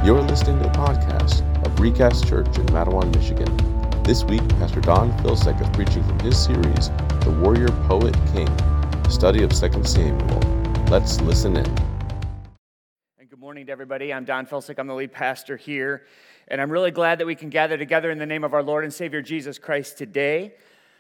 You're listening to the podcast of Recast Church in Mattawan, Michigan. This week, Pastor Don Filsek is preaching from his series, The Warrior Poet King, a study of 2 Samuel. Let's listen in. And good morning to everybody. I'm Don Filsek. I'm the lead pastor here. And I'm really glad that we can gather together in the name of our Lord and Savior Jesus Christ today.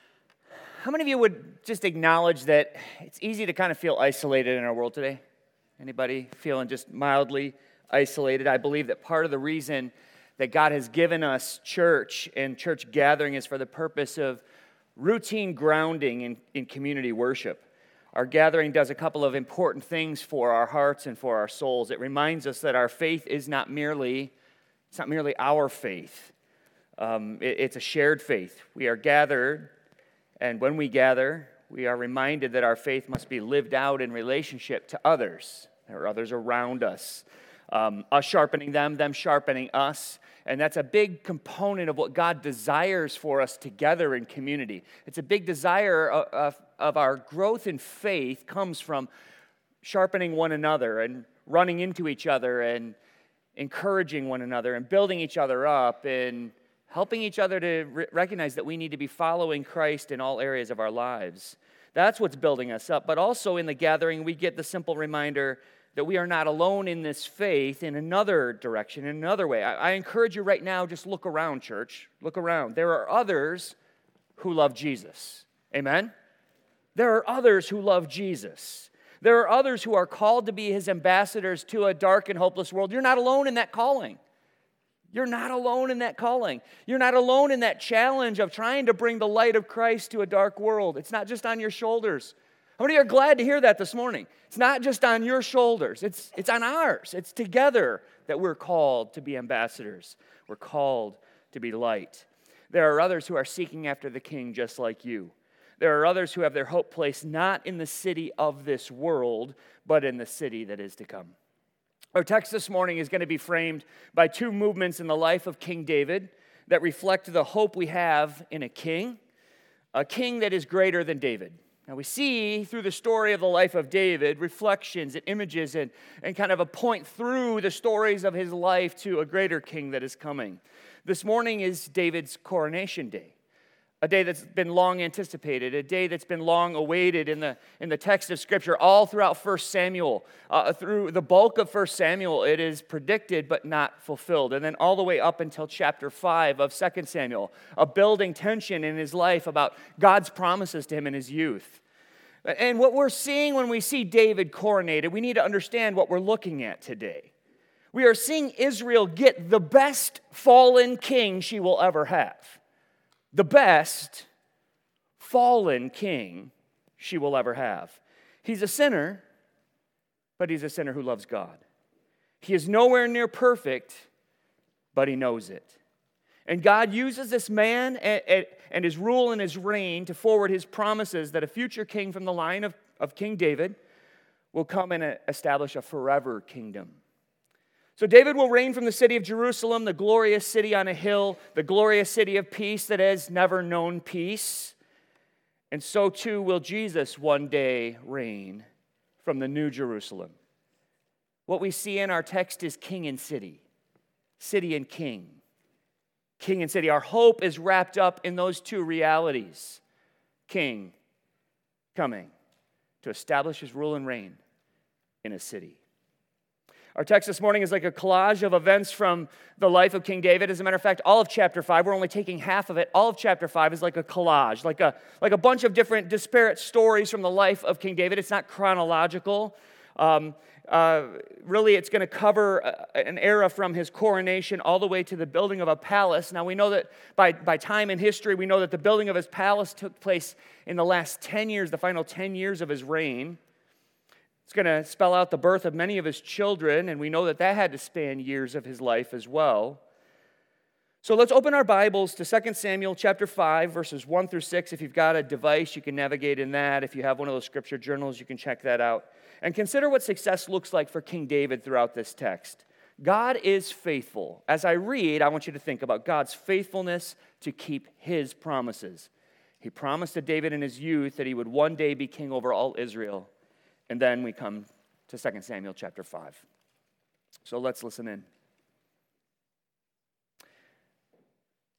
How many of you would just acknowledge that it's easy to kind of feel isolated in our world today? Anybody feeling just mildly isolated? I believe that part of the reason that God has given us church and church gathering is for the purpose of routine grounding in community worship. Our gathering does a couple of important things for our hearts and for our souls. It reminds us that our faith is not merely our faith. It's a shared faith. We are gathered, and when we gather, we are reminded that our faith must be lived out in relationship to others. There are others around us. Us sharpening them sharpening us. And that's a big component of what God desires for us together in community. It's a big desire of our growth in faith comes from sharpening one another and running into each other and encouraging one another and building each other up and helping each other to recognize that we need to be following Christ in all areas of our lives. That's what's building us up. But also in the gathering, we get the simple reminder that we are not alone in this faith in another direction, in another way. I encourage you right now, just look around, church. Look around. There are others who love Jesus. Amen? There are others who love Jesus. There are others who are called to be his ambassadors to a dark and hopeless world. You're not alone in that calling. You're not alone in that calling. You're not alone in that challenge of trying to bring the light of Christ to a dark world. It's not just on your shoulders. How many are glad to hear that this morning? It's not just on your shoulders. It's on ours. It's together that we're called to be ambassadors. We're called to be light. There are others who are seeking after the King just like you. There are others who have their hope placed not in the city of this world, but in the city that is to come. Our text this morning is going to be framed by two movements in the life of King David that reflect the hope we have in a king that is greater than David. Now we see through the story of the life of David reflections and images and kind of a point through the stories of his life to a greater king that is coming. This morning is David's coronation day, a day that's been long anticipated, a day that's been long awaited in the text of Scripture all throughout 1 Samuel. Through the bulk of 1 Samuel, it is predicted but not fulfilled. And then all the way up until chapter 5 of 2 Samuel, a building tension in his life about God's promises to him in his youth. And what we're seeing when we see David coronated, we need to understand what we're looking at today. We are seeing Israel get the best fallen king she will ever have. The best fallen king she will ever have. He's a sinner, but he's a sinner who loves God. He is nowhere near perfect, but he knows it. And God uses this man and his rule and his reign to forward his promises that a future king from the line of King David will come and establish a forever kingdom. So David will reign from the city of Jerusalem, the glorious city on a hill, the glorious city of peace that has never known peace. And so too will Jesus one day reign from the new Jerusalem. What we see in our text is king and city and king. King and city. Our hope is wrapped up in those two realities. King coming to establish his rule and reign in a city. Our text this morning is like a collage of events from the life of King David. As a matter of fact, all of chapter 5, we're only taking half of it. All of chapter 5 is like a collage, like a bunch of different disparate stories from the life of King David. It's not chronological. Really, it's going to cover an era from his coronation all the way to the building of a palace. Now, we know that by time in history, we know that the building of his palace took place in the last 10 years, the final 10 years of his reign. It's going to spell out the birth of many of his children, and we know that had to span years of his life as well. So let's open our Bibles to 2 Samuel chapter 5, verses 1 through 6. If you've got a device, you can navigate in that. If you have one of those scripture journals, you can check that out. And consider what success looks like for King David throughout this text. God is faithful. As I read, I want you to think about God's faithfulness to keep his promises. He promised to David in his youth that he would one day be king over all Israel. And then we come to 2 Samuel chapter 5. So let's listen in.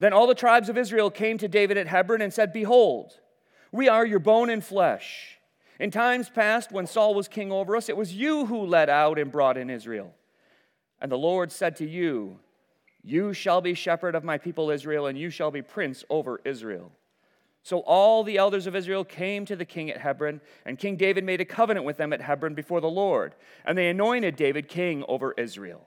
Then all the tribes of Israel came to David at Hebron and said, "Behold, we are your bone and flesh. In times past, when Saul was king over us, it was you who led out and brought in Israel. And the Lord said to you, 'You shall be shepherd of my people Israel, and you shall be prince over Israel.' So all the elders of Israel came to the king at Hebron, and King David made a covenant with them at Hebron before the Lord, and they anointed David king over Israel.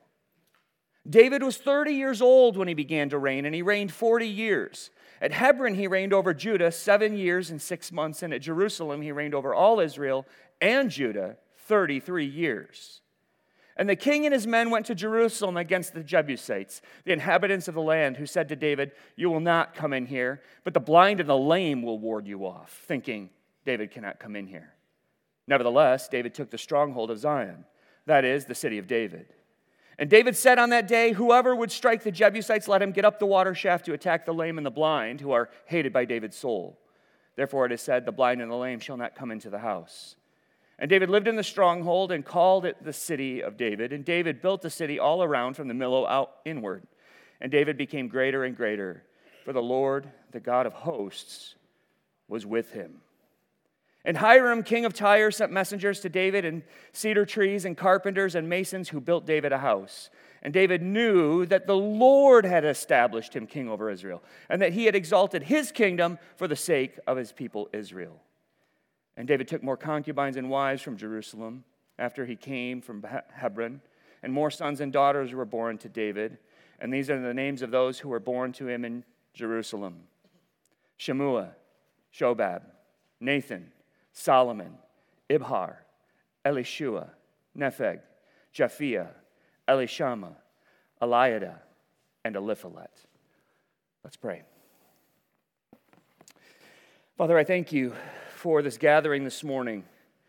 David was 30 years old when he began to reign, and he reigned 40 years. At Hebron he reigned over Judah 7 years and 6 months, and at Jerusalem he reigned over all Israel and Judah 33 years. And the king and his men went to Jerusalem against the Jebusites, the inhabitants of the land, who said to David, 'You will not come in here, but the blind and the lame will ward you off,' thinking, 'David cannot come in here.' Nevertheless, David took the stronghold of Zion, that is, the city of David. And David said on that day, 'Whoever would strike the Jebusites, let him get up the water shaft to attack the lame and the blind, who are hated by David's soul.' Therefore it is said, 'The blind and the lame shall not come into the house.' And David lived in the stronghold and called it the city of David. And David built the city all around from the Millo out inward. And David became greater and greater, for the Lord, the God of hosts, was with him. And Hiram, king of Tyre, sent messengers to David, and cedar trees and carpenters and masons who built David a house. And David knew that the Lord had established him king over Israel, and that he had exalted his kingdom for the sake of his people Israel. And David took more concubines and wives from Jerusalem after he came from Hebron, and more sons and daughters were born to David. And these are the names of those who were born to him in Jerusalem: Shemua, Shobab, Nathan, Solomon, Ibhar, Elishua, Nepheg, Japhia, Elishama, Eliada, and Eliphalet. Let's pray. Father, I thank you for this gathering this morning.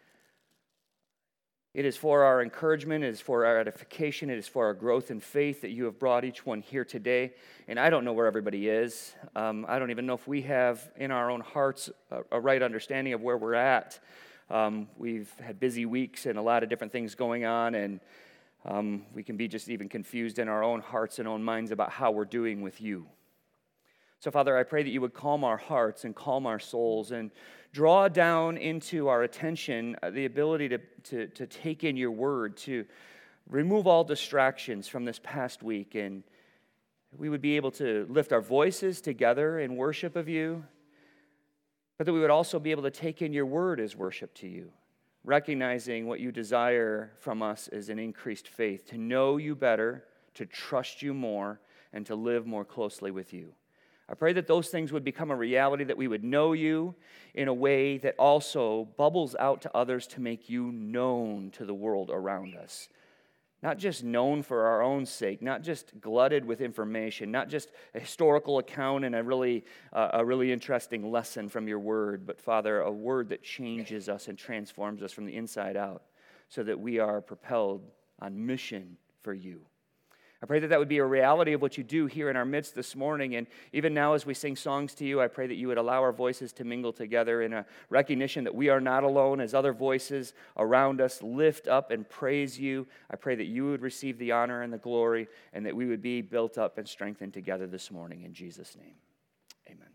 It is for our encouragement, it is for our edification, it is for our growth in faith that you have brought each one here today. And I don't know where everybody is. I don't even know if we have in our own hearts a right understanding of where we're at. We've had busy weeks and a lot of different things going on, and we can be just even confused in our own hearts and own minds about how we're doing with you. So, Father, I pray that you would calm our hearts and calm our souls and draw down into our attention the ability to take in your word, to remove all distractions from this past week, and we would be able to lift our voices together in worship of you, but that we would also be able to take in your word as worship to you, recognizing what you desire from us is an increased faith, to know you better, to trust you more, and to live more closely with you. I pray that those things would become a reality, that we would know you in a way that also bubbles out to others to make you known to the world around us. Not just known for our own sake, not just glutted with information, not just a historical account and a really interesting lesson from your word, but, Father, a word that changes us and transforms us from the inside out so that we are propelled on mission for you. I pray that that would be a reality of what you do here in our midst this morning. And even now as we sing songs to you, I pray that you would allow our voices to mingle together in a recognition that we are not alone as other voices around us lift up and praise you. I pray that you would receive the honor and the glory, and that we would be built up and strengthened together this morning. In Jesus' name, amen.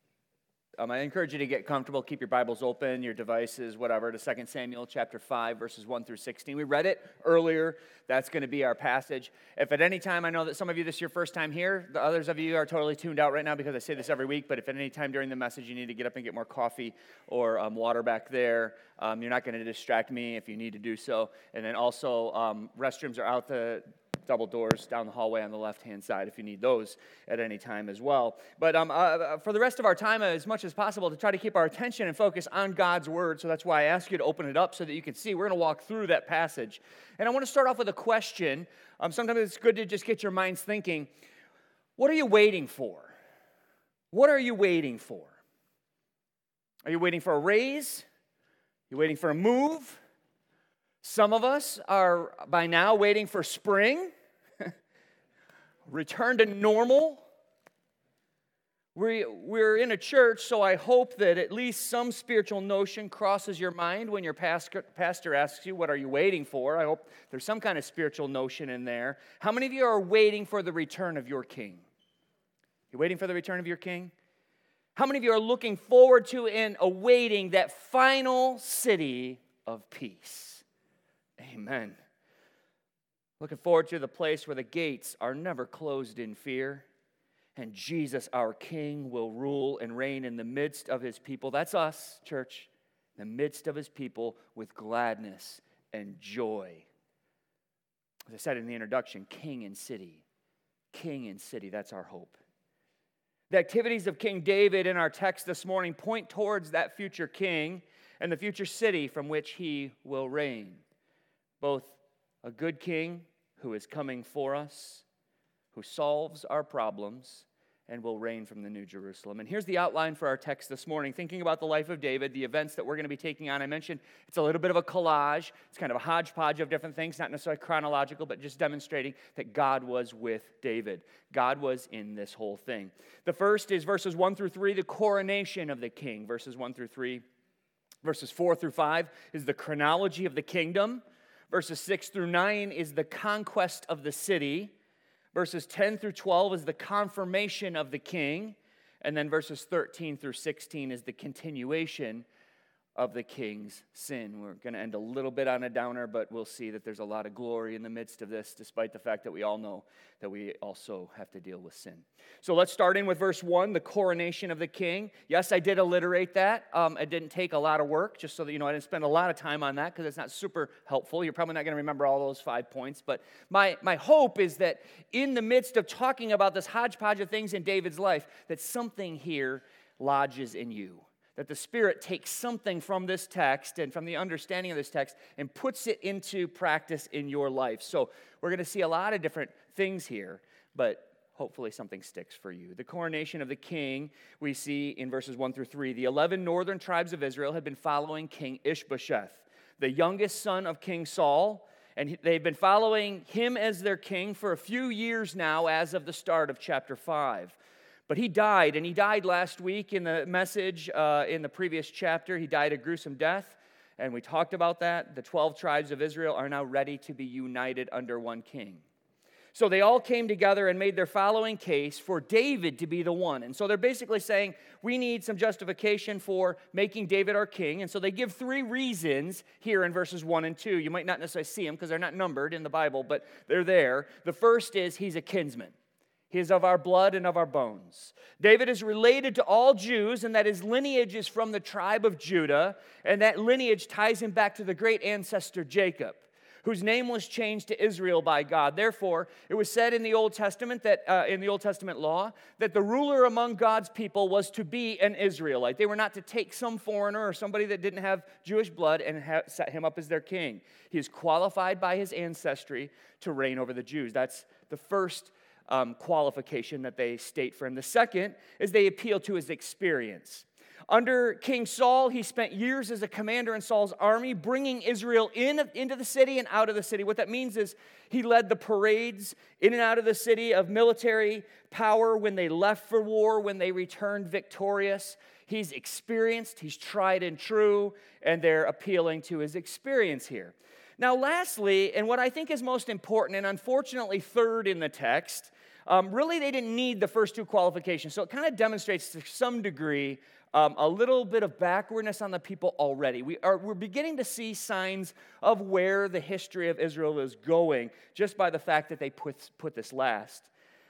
I encourage you to get comfortable. Keep your Bibles open, your devices, whatever, to 2 Samuel chapter 5, verses 1 through 16. We read it earlier. That's going to be our passage. If at any time, I know that some of you, this is your first time here. The others of you are totally tuned out right now because I say this every week. But if at any time during the message you need to get up and get more coffee or water back there, you're not going to distract me if you need to do so. And then also, restrooms are out the double doors down the hallway on the left-hand side if you need those at any time as well. But for the rest of our time, as much as possible, to try to keep our attention and focus on God's Word. So that's why I ask you to open it up so that you can see. We're going to walk through that passage. And I want to start off with a question. Sometimes it's good to just get your minds thinking. What are you waiting for? What are you waiting for? Are you waiting for a raise? Are you waiting for a move? Some of us are by now waiting for spring, return to normal. We're in a church, so I hope that at least some spiritual notion crosses your mind when your pastor asks you, what are you waiting for? I hope there's some kind of spiritual notion in there. How many of you are waiting for the return of your King? You waiting for the return of your king? How many of you are looking forward to and awaiting that final city of peace? Amen. Looking forward to the place where the gates are never closed in fear, and Jesus, our King, will rule and reign in the midst of his people. That's us, church. In the midst of his people with gladness and joy. As I said in the introduction, king and city. King and city, that's our hope. The activities of King David in our text this morning point towards that future king and the future city from which he will reign. Both a good king who is coming for us, who solves our problems, and will reign from the New Jerusalem. And here's the outline for our text this morning, thinking about the life of David, the events that we're going to be taking on. I mentioned it's a little bit of a collage. It's kind of a hodgepodge of different things, not necessarily chronological, but just demonstrating that God was with David. God was in this whole thing. The first is verses 1 through 3, the coronation of the king. Verses 1 through 3. Verses 4 through 5 is the chronology of the kingdom. Verses 6 through 9 is the conquest of the city. Verses 10 through 12 is the confirmation of the king. And then verses 13 through 16 is the continuation of the king's sin. We're going to end a little bit on a downer, but we'll see that there's a lot of glory in the midst of this, despite the fact that we all know that we also have to deal with sin. So let's start in with verse 1, the coronation of the king. Yes, I did alliterate that. It didn't take a lot of work, just so that you know I didn't spend a lot of time on that because it's not super helpful. You're probably not going to remember all those 5 points, but my hope is that in the midst of talking about this hodgepodge of things in David's life, that something here lodges in you. That the Spirit takes something from this text and from the understanding of this text and puts it into practice in your life. So we're going to see a lot of different things here, but hopefully something sticks for you. The coronation of the king we see in verses 1 through 3. The 11 northern tribes of Israel had been following King Ishbosheth, the youngest son of King Saul, and they've been following him as their king for a few years now as of the start of chapter 5. But he died, and he died last week in the message in the previous chapter. He died a gruesome death, and we talked about that. The 12 tribes of Israel are now ready to be united under one king. So they all came together and made their following case for David to be the one. And so they're basically saying, we need some justification for making David our king. And so they give 3 reasons here in verses 1 and 2. You might not necessarily see them because they're not numbered in the Bible, but they're there. The first is he's a kinsman. He is of our blood and of our bones. David is related to all Jews, and that his lineage is from the tribe of Judah, and that lineage ties him back to the great ancestor Jacob, whose name was changed to Israel by God. Therefore, it was said in the Old Testament that in the Old Testament law that the ruler among God's people was to be an Israelite. They were not to take some foreigner or somebody that didn't have Jewish blood and set him up as their king. He is qualified by his ancestry to reign over the Jews. That's the first qualification that they state for him. The second is they appeal to his experience. Under King Saul, he spent years as a commander in Saul's army, bringing Israel into the city and out of the city. What that means is he led the parades in and out of the city of military power when they left for war, when they returned victorious. He's experienced, he's tried and true, and they're appealing to his experience here. Now, lastly, and what I think is most important, and unfortunately third in the text, really they didn't need the first 2 qualifications. So it kind of demonstrates to some degree a little bit of backwardness on the people already. We're beginning to see signs of where the history of Israel is going just by the fact that they put this last.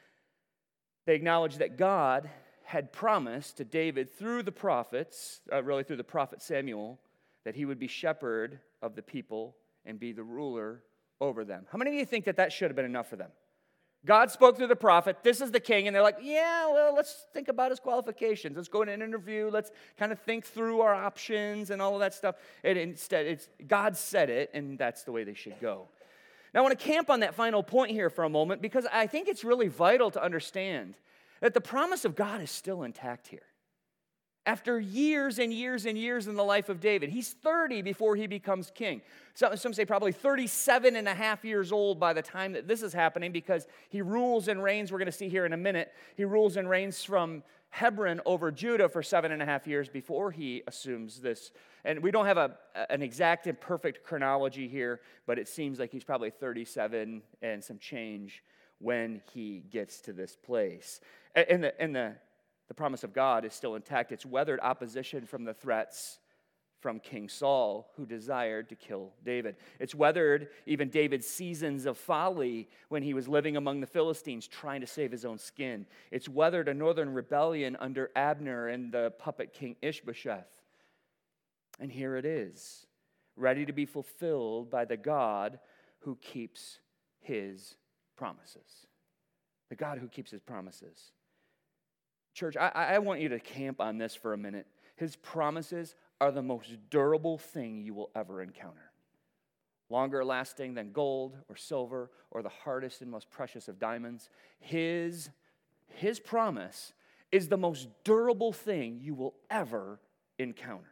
They acknowledge that God had promised to David through the prophets, really through the prophet Samuel, that he would be shepherd of the people and be the ruler over them. How many of you think that should have been enough for them? God spoke through the prophet, this is the king, and they're like, yeah, well, let's think about his qualifications. Let's go in an interview. Let's kind of think through our options and all of that stuff. And instead, God said it, and that's the way they should go. Now, I want to camp on that final point here for a moment because I think it's really vital to understand that the promise of God is still intact here. After years and years and years in the life of David, he's 30 before he becomes king. Some say probably 37 and a half years old by the time that this is happening because he rules and reigns, we're going to see here in a minute, he rules and reigns from Hebron over Judah for 7.5 years before he assumes this. And we don't have an exact and perfect chronology here, but it seems like he's probably 37 and some change when he gets to this place. And the promise of God is still intact. It's weathered opposition from the threats from King Saul, who desired to kill David. It's weathered even David's seasons of folly when he was living among the Philistines trying to save his own skin. It's weathered a northern rebellion under Abner and the puppet king Ishbosheth. And here it is, ready to be fulfilled by the God who keeps his promises. The God who keeps his promises. Church, I want you to camp on this for a minute. His promises are the most durable thing you will ever encounter. Longer lasting than gold or silver or the hardest and most precious of diamonds. His promise is the most durable thing you will ever encounter.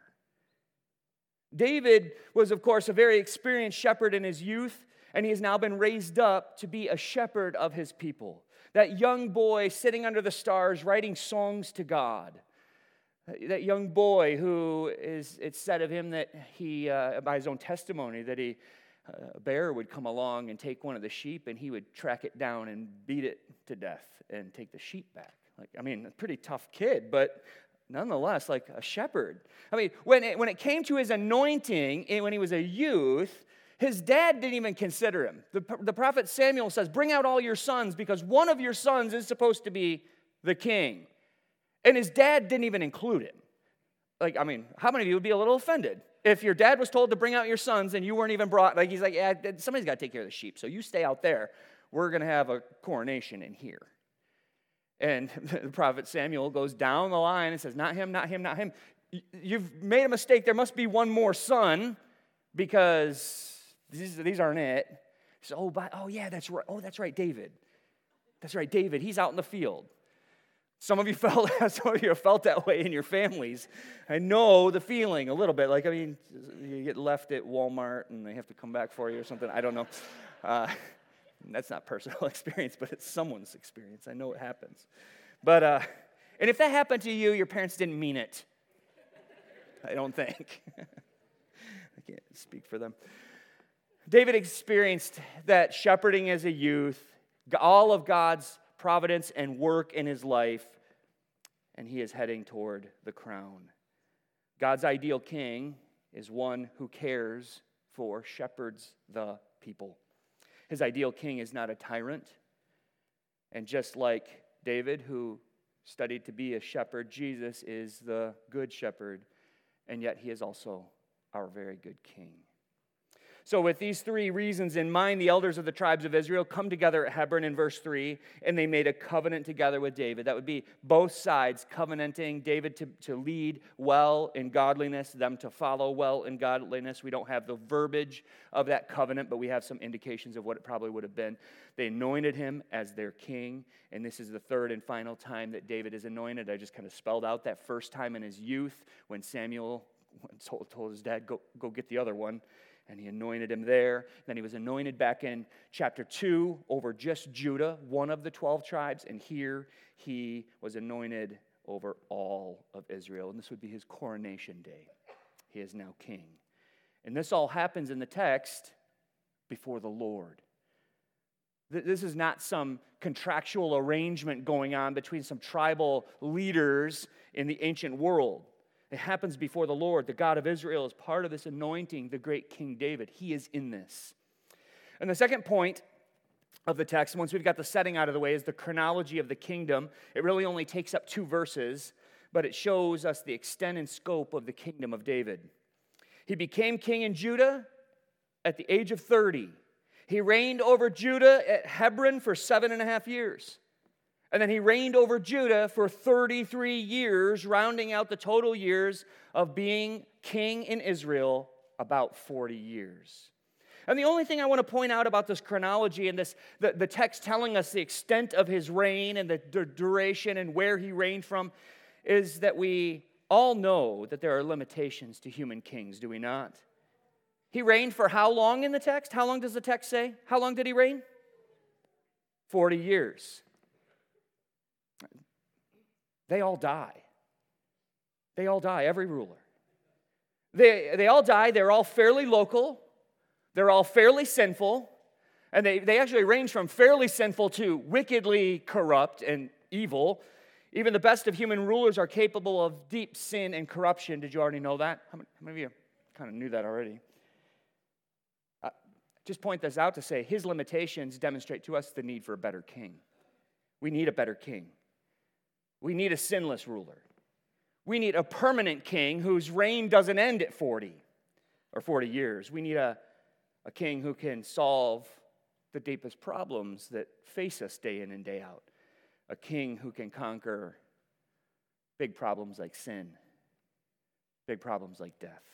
David was, of course, a very experienced shepherd in his youth, and he has now been raised up to be a shepherd of his people. That young boy sitting under the stars writing songs to God. That young boy who it's said of him that he, by his own testimony, that a bear would come along and take one of the sheep and he would track it down and beat it to death and take the sheep back. A pretty tough kid, but nonetheless, like a shepherd. When it came to his anointing, when he was a youth, his dad didn't even consider him. The prophet Samuel says, bring out all your sons because one of your sons is supposed to be the king. And his dad didn't even include him. How many of you would be a little offended if your dad was told to bring out your sons and you weren't even brought? He's like, yeah, somebody's got to take care of the sheep, so you stay out there. We're going to have a coronation in here. And the prophet Samuel goes down the line and says, not him, not him, not him. You've made a mistake. There must be one more son because these aren't it. He says, oh yeah, that's right. Oh, that's right, David. That's right, David. He's out in the field. Some of you felt that way in your families. I know the feeling a little bit. You get left at Walmart and they have to come back for you or something. I don't know. That's not personal experience, but it's someone's experience. I know it happens. But and if that happened to you, your parents didn't mean it. I don't think. I can't speak for them. David experienced that shepherding as a youth, all of God's providence and work in his life, and he is heading toward the crown. God's ideal king is one who cares for, shepherds the people. His ideal king is not a tyrant, and just like David, who studied to be a shepherd, Jesus is the good shepherd, and yet he is also our very good king. So with these three reasons in mind, the elders of the tribes of Israel come together at Hebron in verse 3, and they made a covenant together with David. That would be both sides covenanting, David to lead well in godliness, them to follow well in godliness. We don't have the verbiage of that covenant, but we have some indications of what it probably would have been. They anointed him as their king, and this is the third and final time that David is anointed. I just kind of spelled out that first time in his youth when Samuel told his dad, go get the other one. And he anointed him there. Then he was anointed back in chapter 2 over just Judah, one of the 12 tribes. And here he was anointed over all of Israel. And this would be his coronation day. He is now king. And this all happens in the text before the Lord. This is not some contractual arrangement going on between some tribal leaders in the ancient world. It happens before the Lord. The God of Israel is part of this anointing, the great King David. He is in this. And the second point of the text, once we've got the setting out of the way, is the chronology of the kingdom. It really only takes up 2 verses, but it shows us the extent and scope of the kingdom of David. He became king in Judah at the age of 30. He reigned over Judah at Hebron for 7.5 years. And then he reigned over Judah for 33 years, rounding out the total years of being king in Israel, about 40 years. And the only thing I want to point out about this chronology and the text telling us the extent of his reign and the duration and where he reigned from, is that we all know that there are limitations to human kings, do we not? He reigned for how long in the text? How long does the text say? How long did he reign? 40 years. They all die. They all die, every ruler. They all die. They're all fairly local. They're all fairly sinful. And they actually range from fairly sinful to wickedly corrupt and evil. Even the best of human rulers are capable of deep sin and corruption. Did you already know that? How many of you kind of knew that already? Just point this out to say his limitations demonstrate to us the need for a better king. We need a better king. We need a sinless ruler. We need a permanent king whose reign doesn't end at 40 or 40 years. We need a king who can solve the deepest problems that face us day in and day out. A king who can conquer big problems like sin, big problems like death.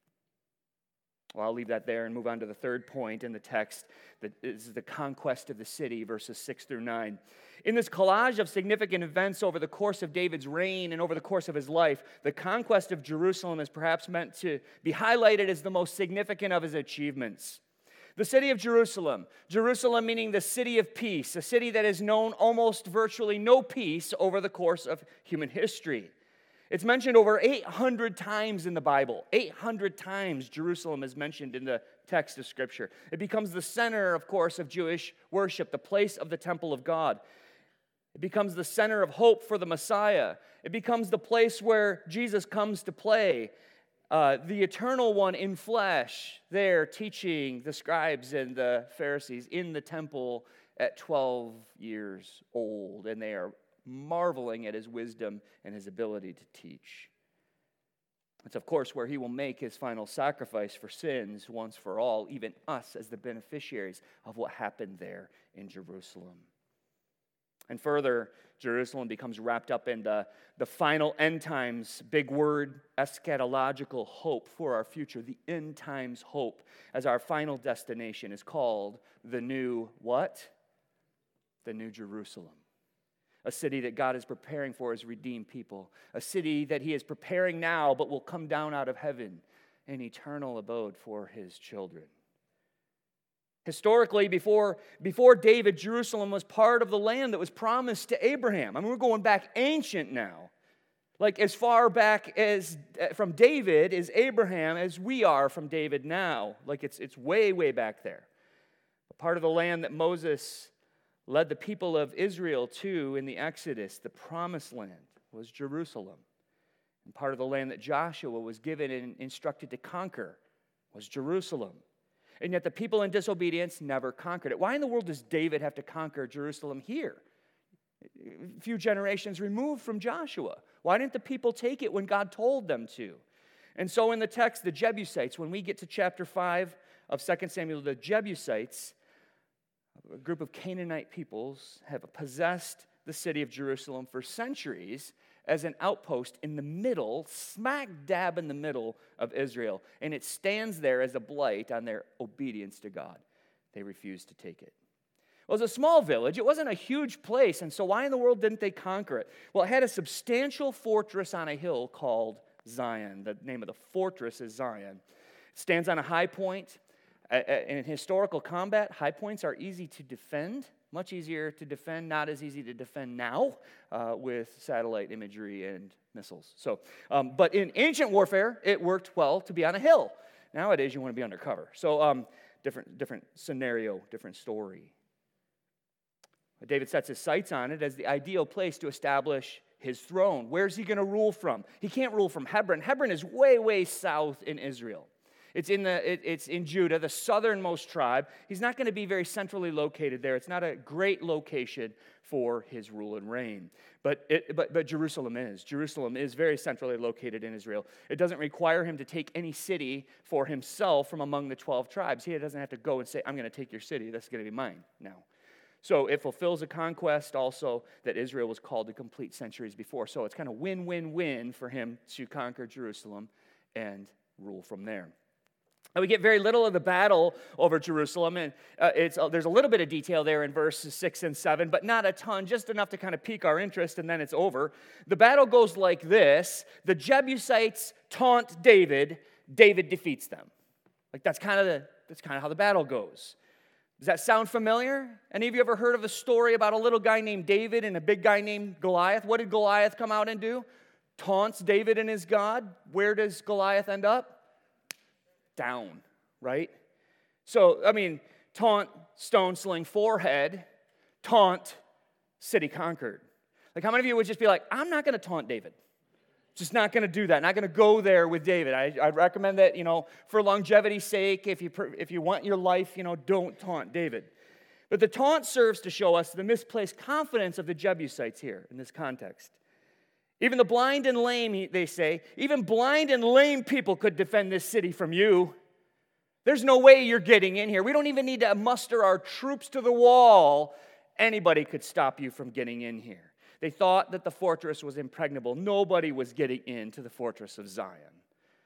Well, I'll leave that there and move on to the third point in the text, that is the conquest of the city, verses 6 through 9. In this collage of significant events over the course of David's reign and over the course of his life, the conquest of Jerusalem is perhaps meant to be highlighted as the most significant of his achievements. The city of Jerusalem, Jerusalem meaning the city of peace, a city that has known almost virtually no peace over the course of human history. It's mentioned over 800 times in the Bible. 800 times Jerusalem is mentioned in the text of Scripture. It becomes the center, of course, of Jewish worship, the place of the temple of God. It becomes the center of hope for the Messiah. It becomes the place where Jesus comes to play, the eternal one in flesh, there teaching the scribes and the Pharisees in the temple at 12 years old, and they are marveling at his wisdom and his ability to teach. It's, of course, where he will make his final sacrifice for sins once for all, even us as the beneficiaries of what happened there in Jerusalem. And further, Jerusalem becomes wrapped up in the final end times, big word, eschatological hope for our future, the end times hope, as our final destination is called the new what? The New Jerusalem. A city that God is preparing for his redeemed people. A city that he is preparing now, but will come down out of heaven, an eternal abode for his children. Historically, before David, Jerusalem was part of the land that was promised to Abraham. I mean, we're going back ancient now. Like as far back as from David is Abraham as we are from David now. Like it's way, way back there. A part of the land that Moses led the people of Israel to in the Exodus, the promised land, was Jerusalem. And part of the land that Joshua was given and instructed to conquer was Jerusalem. And yet the people in disobedience never conquered it. Why in the world does David have to conquer Jerusalem here? A few generations removed from Joshua. Why didn't the people take it when God told them to? And so in the text, the Jebusites, when we get to chapter 5 of 2 Samuel, the Jebusites, a group of Canaanite peoples, have possessed the city of Jerusalem for centuries as an outpost in the middle, smack dab in the middle of Israel. And it stands there as a blight on their obedience to God. They refused to take it. Well, it was a small village. It wasn't a huge place. And so why in the world didn't they conquer it? Well, it had a substantial fortress on a hill called Zion. The name of the fortress is Zion. It stands on a high point. In historical combat, high points are easy to defend, much easier to defend, not as easy to defend now with satellite imagery and missiles. So, but in ancient warfare, it worked well to be on a hill. Nowadays, you want to be undercover. So, different scenario, different story. David sets his sights on it as the ideal place to establish his throne. Where's he going to rule from? He can't rule from Hebron. Hebron is way, way south in Israel. It's in Judah, the southernmost tribe. He's not going to be very centrally located there. It's not a great location for his rule and reign. But Jerusalem is. Jerusalem is very centrally located in Israel. It doesn't require him to take any city for himself from among the 12 tribes. He doesn't have to go and say, I'm going to take your city. That's going to be mine now. So it fulfills a conquest also that Israel was called to complete centuries before. So it's kind of win-win-win for him to conquer Jerusalem and rule from there. We get very little of the battle over Jerusalem, and there's a little bit of detail there in verses 6 and 7, but not a ton, just enough to kind of pique our interest, and then it's over. The battle goes like this. The Jebusites taunt David. David defeats them. Like that's kind of how the battle goes. Does that sound familiar? Any of you ever heard of a story about a little guy named David and a big guy named Goliath? What did Goliath come out and do? Taunts David and his God. Where does Goliath end up? Down, right? So, I mean, taunt stone sling forehead, taunt, city conquered. Like, how many of you would just be like, I'm not going to taunt David? Just not going to do that. Not going to go there with David. I'd recommend that, for longevity's sake, if you want your life, don't taunt David. But the taunt serves to show us the misplaced confidence of the Jebusites here in this context. Even the blind and lame, they say, even blind and lame people could defend this city from you. There's no way you're getting in here. We don't even need to muster our troops to the wall. Anybody could stop you from getting in here. They thought that the fortress was impregnable. Nobody was getting into the fortress of Zion.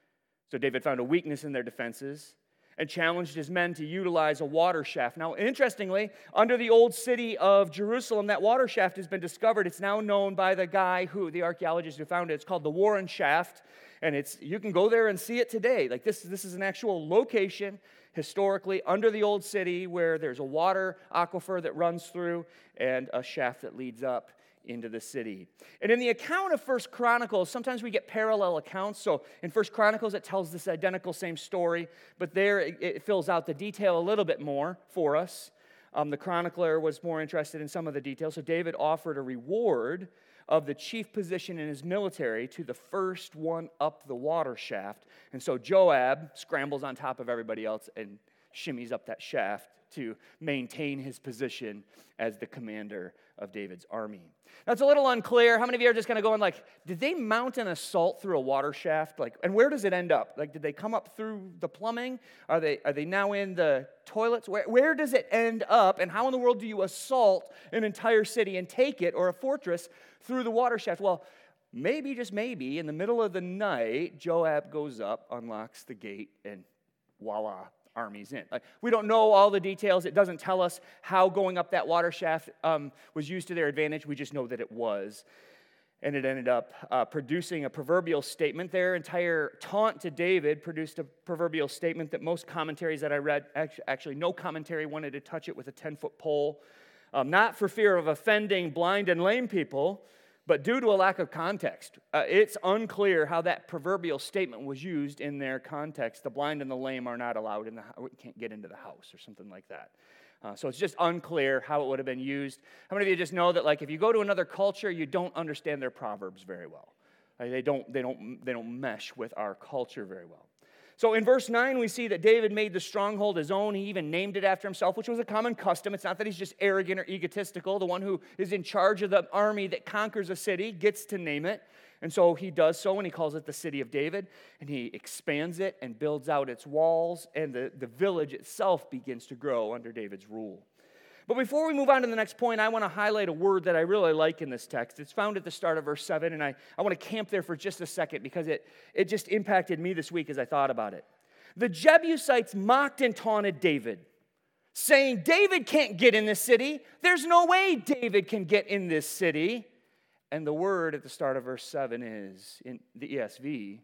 So David found a weakness in their defenses and challenged his men to utilize a water shaft. Now, interestingly, under the old city of Jerusalem, that water shaft has been discovered. It's now known by the archaeologist who found it. It's called the Warren Shaft, and you can go there and see it today. Like this is an actual location historically under the old city where there's a water aquifer that runs through and a shaft that leads up into the city. And in the account of 1 Chronicles, sometimes we get parallel accounts. So in 1 Chronicles, it tells this identical same story, but there it fills out the detail a little bit more for us. The chronicler was more interested in some of the details, so David offered a reward of the chief position in his military to the first one up the water shaft. And so Joab scrambles on top of everybody else and shimmies up that shaft to maintain his position as the commander of David's army. Now, it's a little unclear. How many of you are just kind of going like, did they mount an assault through a water shaft? And where does it end up? Did they come up through the plumbing? Are they now in the toilets? Where does it end up? And how in the world do you assault an entire city and take it, or a fortress, through the water shaft? Well, maybe, just maybe, in the middle of the night, Joab goes up, unlocks the gate, and voila, armies in. We don't know all the details. It doesn't tell us how going up that water shaft was used to their advantage. We just know that it was. And it ended up producing a proverbial statement. Their entire taunt to David produced a proverbial statement that most commentaries that I read, actually no commentary wanted to touch it with a 10-foot pole. Not for fear of offending blind and lame people, but due to a lack of context. It's unclear how that proverbial statement was used in their context. The blind and the lame are not allowed in the house. We can't get into the house or something like that. So it's just unclear how it would have been used. How many of you just know that if you go to another culture, you don't understand their proverbs very well? They don't mesh with our culture very well. So in verse 9, we see that David made the stronghold his own. He even named it after himself, which was a common custom. It's not that he's just arrogant or egotistical. The one who is in charge of the army that conquers a city gets to name it. And so he does so, and he calls it the city of David. And he expands it and builds out its walls, and the village itself begins to grow under David's rule. But before we move on to the next point, I want to highlight a word that I really like in this text. It's found at the start of verse 7, and I want to camp there for just a second because it just impacted me this week as I thought about it. The Jebusites mocked and taunted David, saying, David can't get in this city. There's no way David can get in this city. And the word at the start of verse 7 is, in the ESV,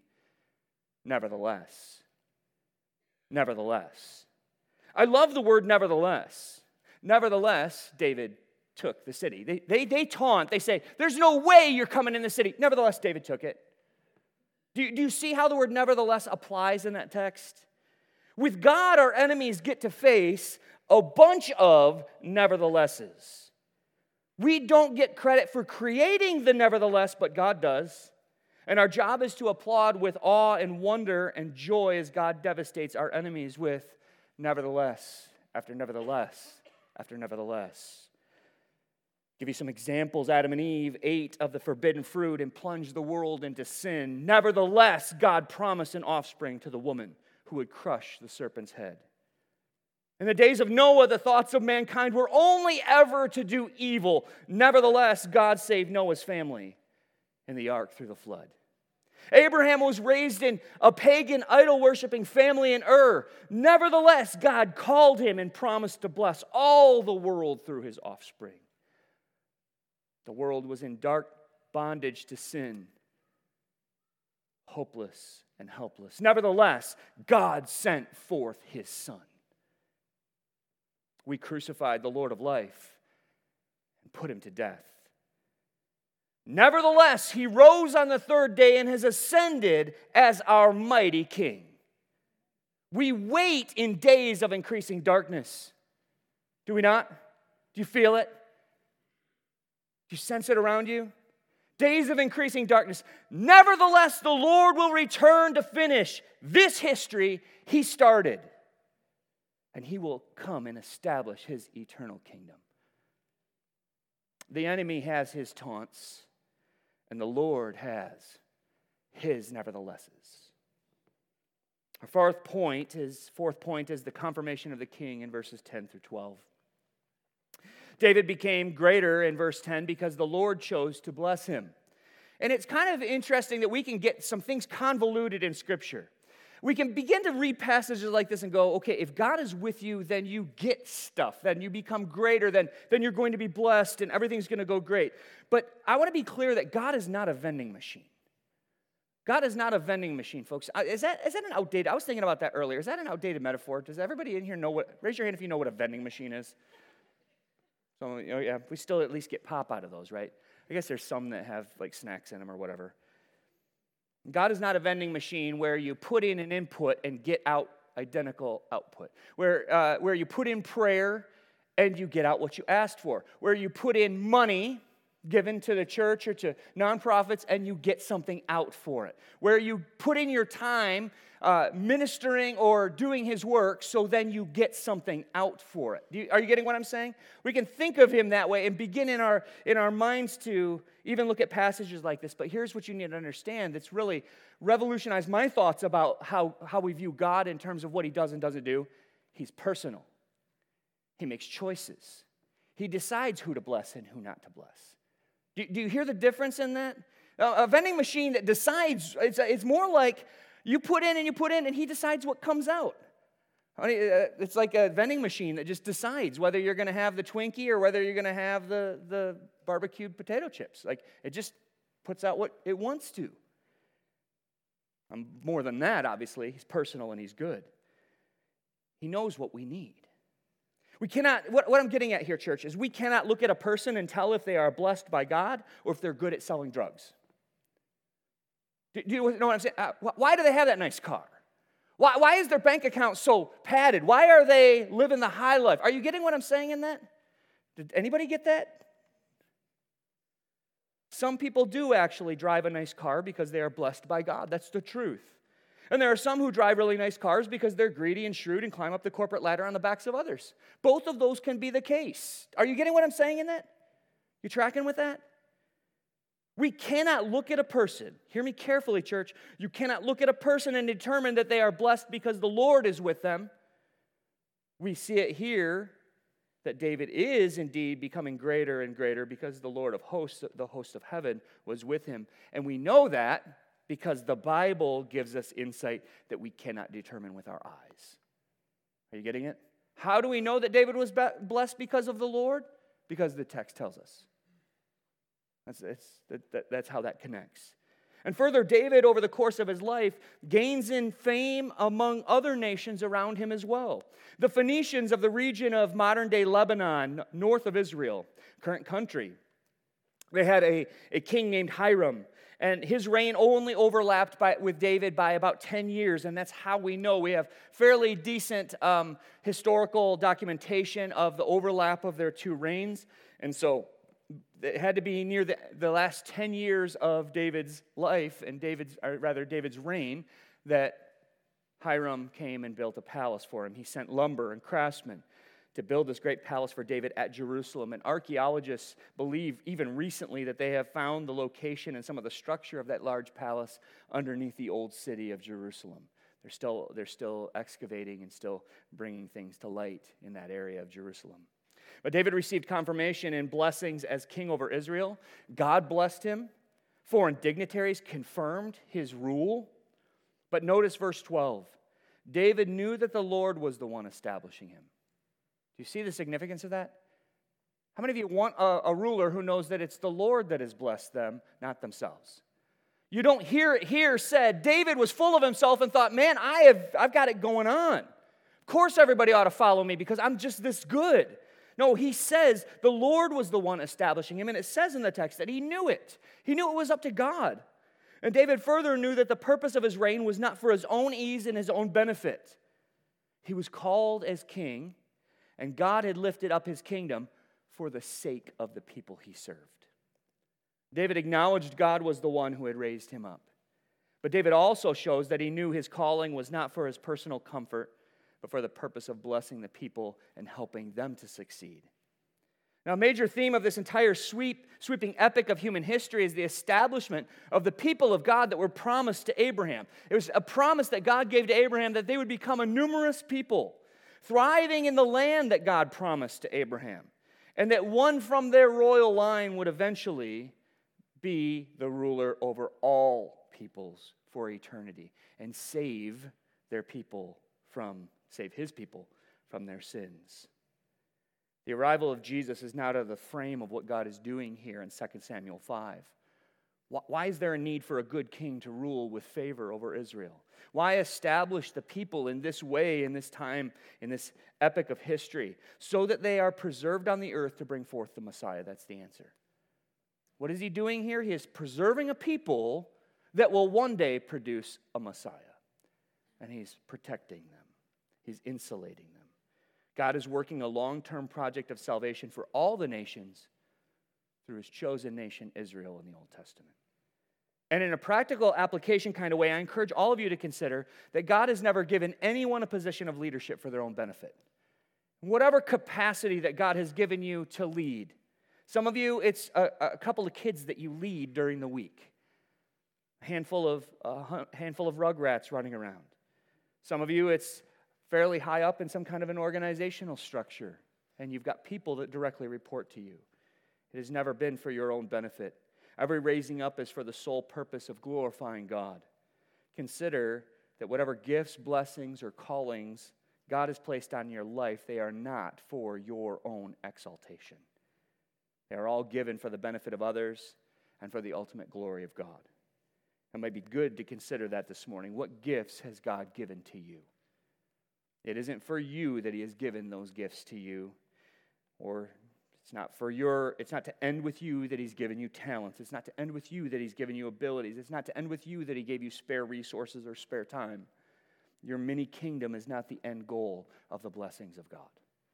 nevertheless. Nevertheless. I love the word nevertheless. Nevertheless, David took the city. They taunt. They say, there's no way you're coming in the city. Nevertheless, David took it. Do you see how the word nevertheless applies in that text? With God, our enemies get to face a bunch of neverthelesses. We don't get credit for creating the nevertheless, but God does. And our job is to applaud with awe and wonder and joy as God devastates our enemies with nevertheless, after nevertheless, after nevertheless. Give you some examples. Adam and Eve ate of the forbidden fruit and plunged the world into sin. Nevertheless, God promised an offspring to the woman who would crush the serpent's head. In the days of Noah, the thoughts of mankind were only ever to do evil. Nevertheless, God saved Noah's family in the ark through the flood. Abraham was raised in a pagan, idol-worshiping family in Ur. Nevertheless, God called him and promised to bless all the world through his offspring. The world was in dark bondage to sin, hopeless and helpless. Nevertheless, God sent forth his Son. We crucified the Lord of life and put him to death. Nevertheless, he rose on the third day and has ascended as our mighty King. We wait in days of increasing darkness Do we not? Do you feel it? Do you sense it around you? Days of increasing darkness. Nevertheless, the Lord will return to finish this history He started. And He will come and establish His eternal kingdom. The enemy has his taunts, and the Lord has His neverthelesses. Our fourth point is the confirmation of the king in verses 10 through 12. David became greater in verse 10 because the Lord chose to bless him. And it's kind of interesting that we can get some things convoluted in Scripture. We can begin to read passages like this and go, okay, if God is with you, then you get stuff. Then you become greater. Then you're going to be blessed and everything's going to go great. But I want to be clear that God is not a vending machine. God is not a vending machine, folks. Is that an outdated, I was thinking about that earlier. Is that an outdated metaphor? Does everybody in here raise your hand if you know what a vending machine is? So, yeah, we still at least get pop out of those, right? I guess there's some that have like snacks in them or whatever. God is not a vending machine where you put in an input and get out identical output. Where you put in prayer and you get out what you asked for. Where you put in money given to the church or to nonprofits and you get something out for it. Where you put in your time ministering or doing His work, so then you get something out for it. Are you getting what I'm saying? We can think of Him that way and begin in our minds to even look at passages like this. But here's what you need to understand that's really revolutionized my thoughts about how we view God in terms of what He does and doesn't do. He's personal. He makes choices. He decides who to bless and who not to bless. Do you hear the difference in that? A vending machine that decides, it's more like you put in and He decides what comes out. It's like a vending machine that just decides whether you're going to have the Twinkie or whether you're going to have the barbecued potato chips. Like, it just puts out what it wants to. More than that, obviously, He's personal and He's good. He knows what we need. We cannot, what I'm getting at here, church, is we cannot look at a person and tell if they are blessed by God or if they're good at selling drugs. Do you know what I'm saying? Why do they have that nice car? Why is their bank account so padded? Why are they living the high life? Are you getting what I'm saying in that? Did anybody get that? Some people do actually drive a nice car because they are blessed by God. That's the truth. And there are some who drive really nice cars because they're greedy and shrewd and climb up the corporate ladder on the backs of others. Both of those can be the case. Are you getting what I'm saying in that? You tracking with that? We cannot look at a person. Hear me carefully, church. You cannot look at a person and determine that they are blessed because the Lord is with them. We see it here that David is indeed becoming greater and greater because the Lord of hosts, the host of heaven, was with him. And we know that because the Bible gives us insight that we cannot determine with our eyes. Are you getting it? How do we know that David was blessed because of the Lord? Because the text tells us. That's how that connects. And further, David, over the course of his life, gains in fame among other nations around him as well. The Phoenicians of the region of modern-day Lebanon, north of Israel, current country, they had a king named Hiram. And his reign only overlapped with David by about 10 years, and that's how we know. We have fairly decent historical documentation of the overlap of their two reigns. And so it had to be near the last 10 years of David's life and David's reign that Hiram came and built a palace for him. He sent lumber and craftsmen to build this great palace for David at Jerusalem. And archaeologists believe even recently that they have found the location and some of the structure of that large palace underneath the old city of Jerusalem. They're still excavating and still bringing things to light in that area of Jerusalem. But David received confirmation and blessings as king over Israel. God blessed him. Foreign dignitaries confirmed his rule. But notice verse 12. David knew that the Lord was the one establishing him. Do you see the significance of that? How many of you want a ruler who knows that it's the Lord that has blessed them, not themselves? You don't hear it here said, David was full of himself and thought, man, I've got it going on. Of course everybody ought to follow me because I'm just this good. No, he says the Lord was the one establishing him, and it says in the text that he knew it. He knew it was up to God. And David further knew that the purpose of his reign was not for his own ease and his own benefit. He was called as king, and God had lifted up his kingdom for the sake of the people he served. David acknowledged God was the one who had raised him up. But David also shows that he knew his calling was not for his personal comfort, but for the purpose of blessing the people and helping them to succeed. Now, a major theme of this entire sweeping epic of human history is the establishment of the people of God that were promised to Abraham. It was a promise that God gave to Abraham that they would become a numerous people, thriving in the land that God promised to Abraham, and that one from their royal line would eventually be the ruler over all peoples for eternity and save his people from their sins. The arrival of Jesus is now to the frame of what God is doing here in 2 Samuel 5. Why is there a need for a good king to rule with favor over Israel? Why establish the people in this way, in this time, in this epic of history, so that they are preserved on the earth to bring forth the Messiah? That's the answer. What is he doing here? He is preserving a people that will one day produce a Messiah. And he's protecting them. He's insulating them. God is working a long-term project of salvation for all the nations through his chosen nation, Israel, in the Old Testament. And in a practical application kind of way, I encourage all of you to consider that God has never given anyone a position of leadership for their own benefit. Whatever capacity that God has given you to lead. Some of you, it's a couple of kids that you lead during the week. A handful of rugrats running around. Some of you, it's fairly high up in some kind of an organizational structure, and you've got people that directly report to you. It has never been for your own benefit. Every raising up is for the sole purpose of glorifying God. Consider that whatever gifts, blessings, or callings God has placed on your life, they are not for your own exaltation. They are all given for the benefit of others and for the ultimate glory of God. It might be good to consider that this morning. What gifts has God given to you? It isn't for you that he has given those gifts to you, or it's not to end with you that he's given you talents. It's not to end with you that he's given you abilities. It's not to end with you that he gave you spare resources or spare time. Your mini kingdom is not the end goal of the blessings of God.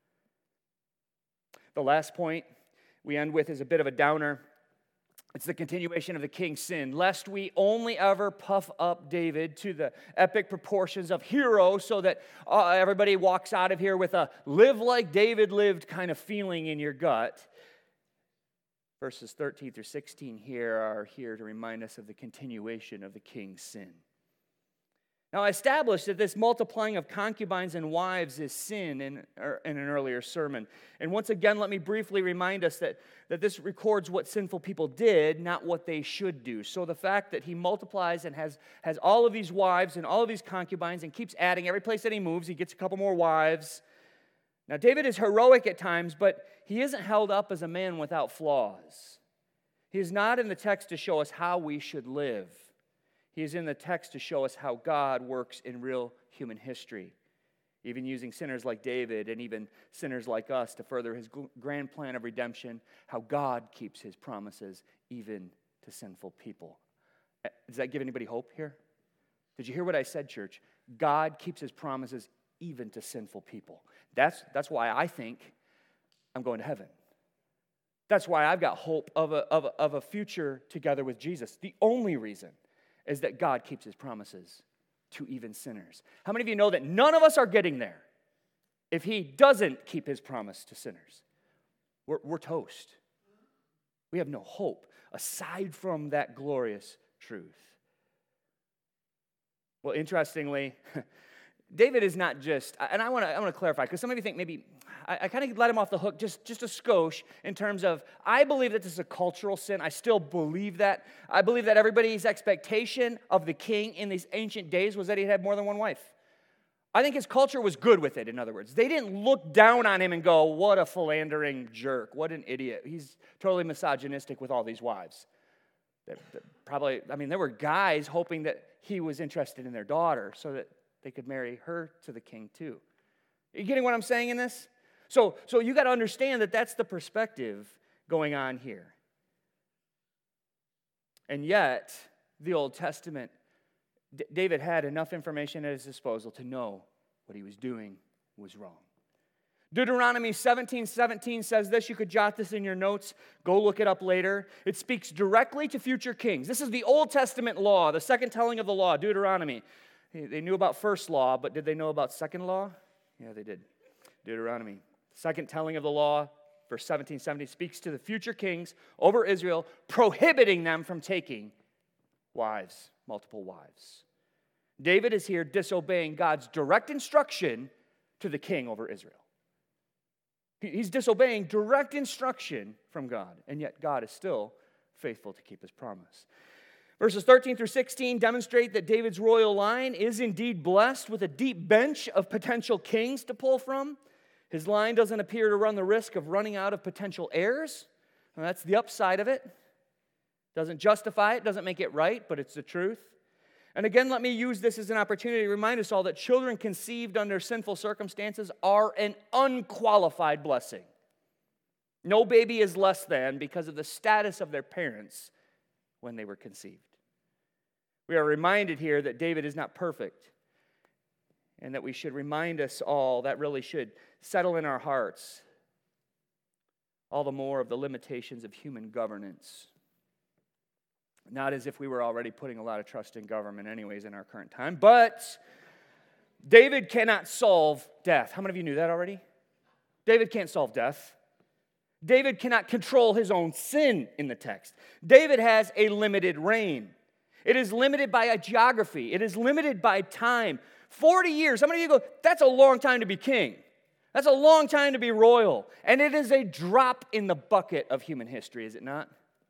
The last point we end with is a bit of a downer. It's the continuation of the king's sin, lest we only ever puff up David to the epic proportions of hero so that everybody walks out of here with a live like David lived kind of feeling in your gut. Verses 13 through 16 are here to remind us of the continuation of the king's sin. Now, I established that this multiplying of concubines and wives is sin in an earlier sermon. And once again, let me briefly remind us that this records what sinful people did, not what they should do. So the fact that he multiplies and has all of these wives and all of these concubines and keeps adding every place that he moves, he gets a couple more wives. Now, David is heroic at times, but he isn't held up as a man without flaws. He is not in the text to show us how we should live. He is in the text to show us how God works in real human history, even using sinners like David and even sinners like us to further his grand plan of redemption, how God keeps his promises even to sinful people. Does that give anybody hope here? Did you hear what I said, church? God keeps his promises even to sinful people. That's why I think I'm going to heaven. That's why I've got hope of a future together with Jesus. The only reason is that God keeps his promises to even sinners. How many of you know that none of us are getting there if he doesn't keep his promise to sinners? We're toast. We have no hope aside from that glorious truth. Well, interestingly, David is not just, and I want to clarify, because some of you think maybe, I kind of let him off the hook just a skosh in terms of, I believe that this is a cultural sin. I still believe that. I believe that everybody's expectation of the king in these ancient days was that he'd have more than one wife. I think his culture was good with it, in other words. They didn't look down on him and go, what a philandering jerk, what an idiot. He's totally misogynistic with all these wives. There were guys hoping that he was interested in their daughter so that they could marry her to the king too. Are you getting what I'm saying in this? So you got to understand that that's the perspective going on here. And yet, the Old Testament, David had enough information at his disposal to know what he was doing was wrong. Deuteronomy 17:17 says this. You could jot this in your notes. Go look it up later. It speaks directly to future kings. This is the Old Testament law, the second telling of the law, Deuteronomy. They knew about first law, but did they know about second law? Yeah, they did. Deuteronomy. Second telling of the law, verse 17:70, speaks to the future kings over Israel, prohibiting them from taking wives, multiple wives. David is here disobeying God's direct instruction to the king over Israel. He's disobeying direct instruction from God, and yet God is still faithful to keep his promise. Verses 13 through 16 demonstrate that David's royal line is indeed blessed with a deep bench of potential kings to pull from. His line doesn't appear to run the risk of running out of potential heirs. Now, that's the upside of it. Doesn't justify it, doesn't make it right, but it's the truth. And again, let me use this as an opportunity to remind us all that children conceived under sinful circumstances are an unqualified blessing. No baby is less than because of the status of their parents when they were conceived. We are reminded here that David is not perfect, and that we should remind us all, that really should settle in our hearts, all the more of the limitations of human governance. Not as if we were already putting a lot of trust in government anyways in our current time, but David cannot solve death. How many of you knew that already? David can't solve death. David cannot control his own sin in the text. David has a limited reign. It is limited by a geography. It is limited by time. 40 years. How many of you go, that's a long time to be king. That's a long time to be royal. And it is a drop in the bucket of human history, is it not?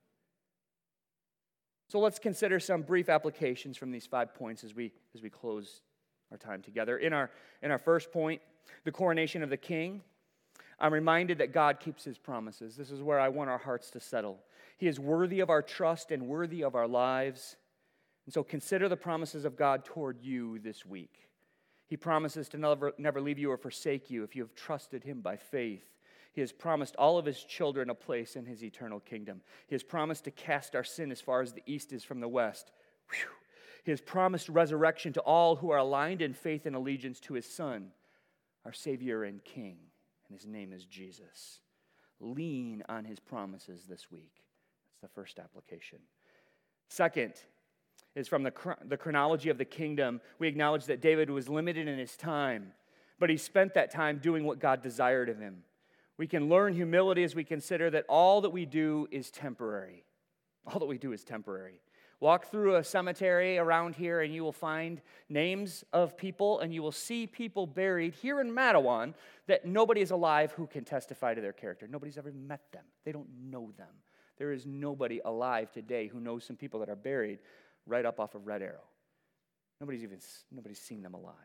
So let's consider some brief applications from these 5 points as we close our time together. In our first point, the coronation of the king, I'm reminded that God keeps his promises. This is where I want our hearts to settle. He is worthy of our trust and worthy of our lives. And so consider the promises of God toward you this week. He promises to never leave you or forsake you if you have trusted him by faith. He has promised all of his children a place in his eternal kingdom. He has promised to cast our sin as far as the east is from the west. Whew. He has promised resurrection to all who are aligned in faith and allegiance to his Son, our Savior and King, and his name is Jesus. Lean on his promises this week. That's the first application. Second is from the chronology of the kingdom. We acknowledge that David was limited in his time, but he spent that time doing what God desired of him. We can learn humility as we consider that all that we do is temporary. All that we do is temporary. Walk through a cemetery around here and you will find names of people and you will see people buried here in Matawan that nobody is alive who can testify to their character. Nobody's ever met them. They don't know them. There is nobody alive today who knows some people that are buried right up off of Red Arrow. Nobody's seen them alive.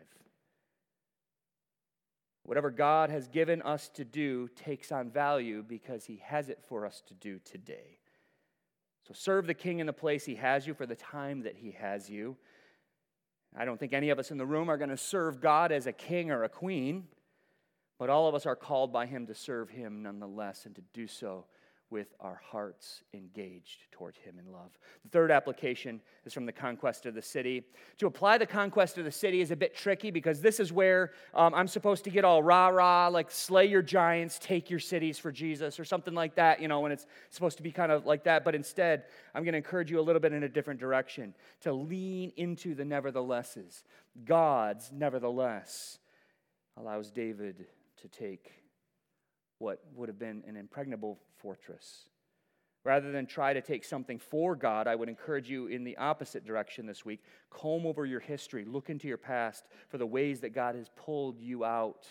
Whatever God has given us to do takes on value because he has it for us to do today. So serve the king in the place he has you for the time that he has you. I don't think any of us in the room are going to serve God as a king or a queen, but all of us are called by him to serve him nonetheless and to do so with our hearts engaged toward him in love. The third application is from the conquest of the city. To apply the conquest of the city is a bit tricky because this is where I'm supposed to get all rah-rah, like slay your giants, take your cities for Jesus or something like that, and it's supposed to be kind of like that. But instead, I'm going to encourage you a little bit in a different direction, to lean into the neverthelesses. God's nevertheless allows David to take what would have been an impregnable fortress. Rather than try to take something for God, I would encourage you in the opposite direction this week. Comb over your history. Look into your past for the ways that God has pulled you out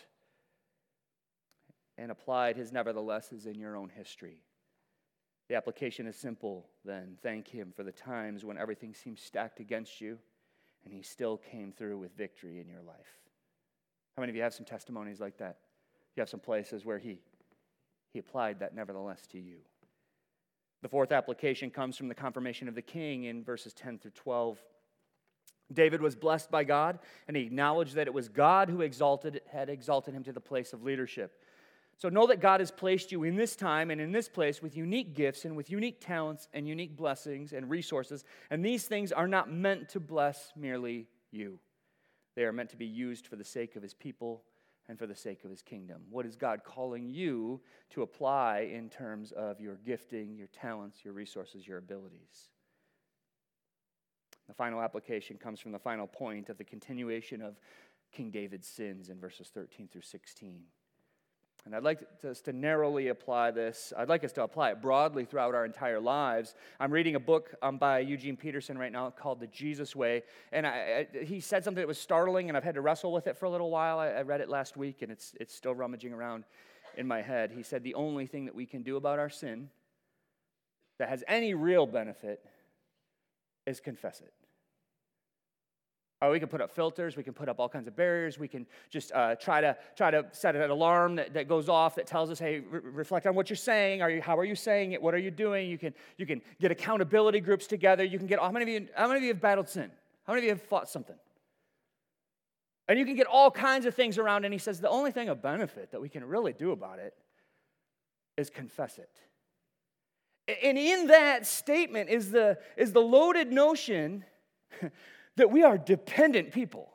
and applied his neverthelesses in your own history. The application is simple then. Thank him for the times when everything seemed stacked against you and he still came through with victory in your life. How many of you have some testimonies like that? You have some places where he applied that nevertheless to you. The fourth application comes from the confirmation of the king in verses 10 through 12. David was blessed by God, and he acknowledged that it was God who had exalted him to the place of leadership. So know that God has placed you in this time and in this place with unique gifts and with unique talents and unique blessings and resources, and these things are not meant to bless merely you. They are meant to be used for the sake of his people and for the sake of his kingdom? What is God calling you to apply in terms of your gifting, your talents, your resources, your abilities? The final application comes from the final point of the continuation of King David's sins in verses 13 through 16. And I'd like us to narrowly apply this. I'd like us to apply it broadly throughout our entire lives. I'm reading a book by Eugene Peterson right now called The Jesus Way. And he said something that was startling, and I've had to wrestle with it for a little while. I read it last week, and it's still rummaging around in my head. He said the only thing that we can do about our sin that has any real benefit is confess it. We can put up filters, we can put up all kinds of barriers, we can just try to set an alarm that goes off that tells us, hey, reflect on what you're saying. How are you saying it? What are you doing? You can get accountability groups together. You can get, how many of you have battled sin? How many of you have fought something? And you can get all kinds of things around, and he says the only thing of benefit that we can really do about it is confess it. And in that statement is the loaded notion that we are dependent people.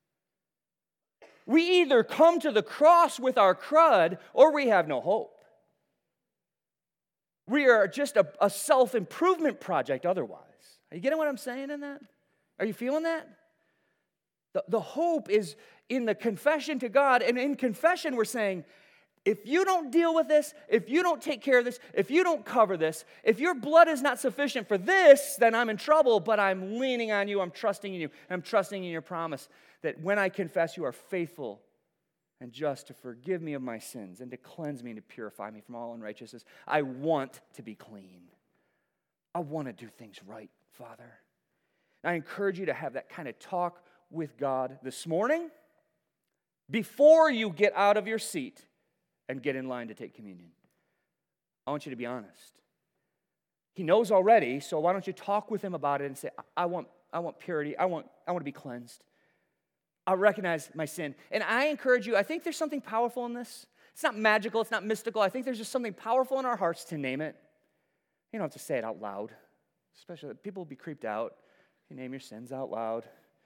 We either come to the cross with our crud or we have no hope. We are just a self-improvement project otherwise. Are you getting what I'm saying in that? Are you feeling that? The hope is in the confession to God, and in confession we're saying, if you don't deal with this, if you don't take care of this, if you don't cover this, if your blood is not sufficient for this, then I'm in trouble, but I'm leaning on you, I'm trusting in you, I'm trusting in your promise that when I confess, you are faithful and just to forgive me of my sins and to cleanse me and to purify me from all unrighteousness. I want to be clean. I want to do things right, Father. I encourage you to have that kind of talk with God this morning before you get out of your seat and get in line to take communion. I want you to be honest. He knows already, so why don't you talk with him about it and say, I want purity. I want to be cleansed. I recognize my sin. And I encourage you, I think there's something powerful in this. It's not magical, it's not mystical. I think there's just something powerful in our hearts to name it. You don't have to say it out loud. Especially, people will be creeped out if you name your sins out loud.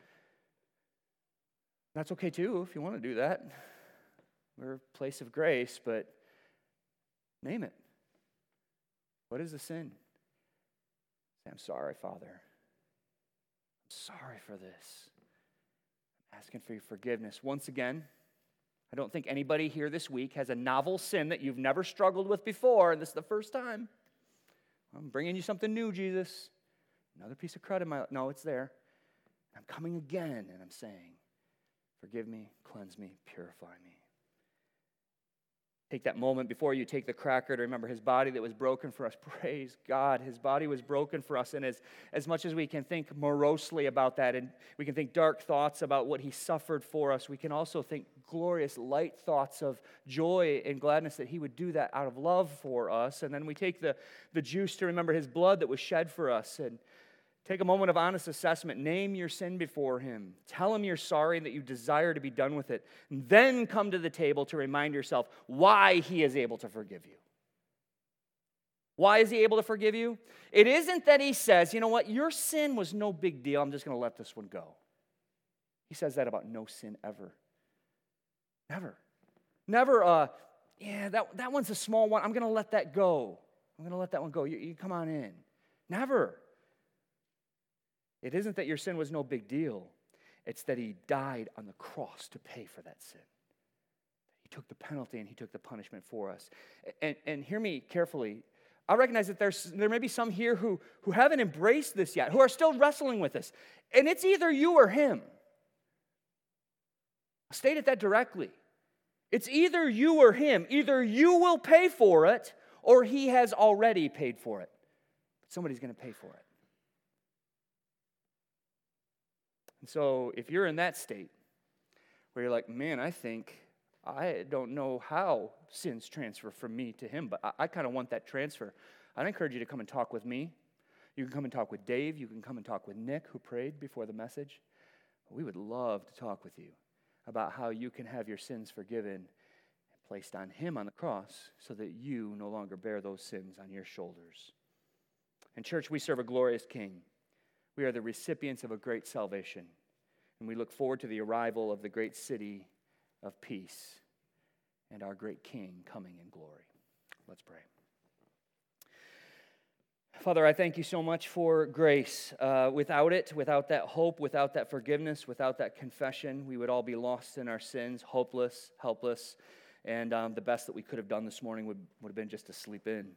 That's okay too, if you want to do that. We're a place of grace, but name it. What is the sin? Say, I'm sorry, Father. I'm sorry for this. I'm asking for your forgiveness. Once again, I don't think anybody here this week has a novel sin that you've never struggled with before, and this is the first time. I'm bringing you something new, Jesus. Another piece of crud in my life. No, it's there. I'm coming again, and I'm saying, forgive me, cleanse me, purify me. Take that moment before you take the cracker to remember his body that was broken for us. Praise God, his body was broken for us. And as much as we can think morosely about that, and we can think dark thoughts about what he suffered for us, we can also think glorious light thoughts of joy and gladness that he would do that out of love for us. And then we take the juice to remember his blood that was shed for us. And take a moment of honest assessment. Name your sin before him. Tell him you're sorry and that you desire to be done with it. And then come to the table to remind yourself why he is able to forgive you. Why is he able to forgive you? It isn't that he says, you know what, your sin was no big deal. I'm just going to let this one go. He says that about no sin ever. Never. Never, that one's a small one. I'm going to let that go. I'm going to let that one go. You come on in. Never. It isn't that your sin was no big deal. It's that he died on the cross to pay for that sin. He took the penalty and he took the punishment for us. And hear me carefully. I recognize that there may be some here who haven't embraced this yet, who are still wrestling with this. And it's either you or him. I'll state it that directly. It's either you or him. Either you will pay for it or he has already paid for it. But somebody's going to pay for it. And so if you're in that state where you're like, man, I don't know how sins transfer from me to him, but I kind of want that transfer. I'd encourage you to come and talk with me. You can come and talk with Dave. You can come and talk with Nick, who prayed before the message. We would love to talk with you about how you can have your sins forgiven and placed on him on the cross so that you no longer bear those sins on your shoulders. In church, we serve a glorious King. We are the recipients of a great salvation, and we look forward to the arrival of the great city of peace and our great King coming in glory. Let's pray. Father, I thank you so much for grace. Without it, without that hope, without that forgiveness, without that confession, we would all be lost in our sins, hopeless, helpless, and the best that we could have done this morning would have been just to sleep in.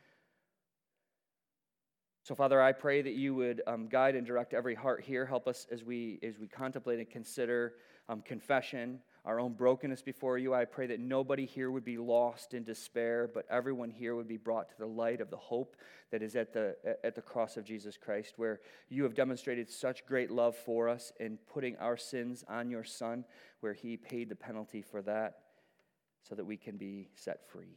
So, Father, I pray that you would guide and direct every heart here. Help us as we contemplate and consider confession, our own brokenness before you. I pray that nobody here would be lost in despair, but everyone here would be brought to the light of the hope that is at the cross of Jesus Christ, where you have demonstrated such great love for us in putting our sins on your Son, where he paid the penalty for that so that we can be set free.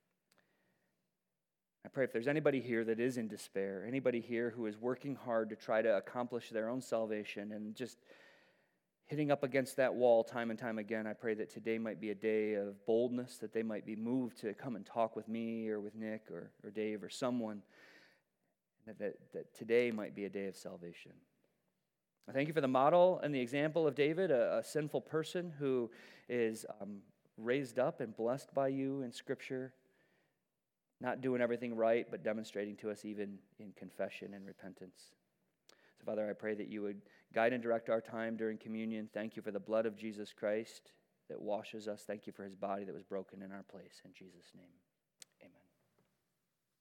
I pray if there's anybody here that is in despair, anybody here who is working hard to try to accomplish their own salvation and just hitting up against that wall time and time again, I pray that today might be a day of boldness, that they might be moved to come and talk with me or with Nick or Dave or someone, that today might be a day of salvation. I thank you for the model and the example of David, a sinful person who is raised up and blessed by you in Scripture, not doing everything right, but demonstrating to us even in confession and repentance. So, Father, I pray that you would guide and direct our time during communion. Thank you for the blood of Jesus Christ that washes us. Thank you for his body that was broken in our place. In Jesus' name.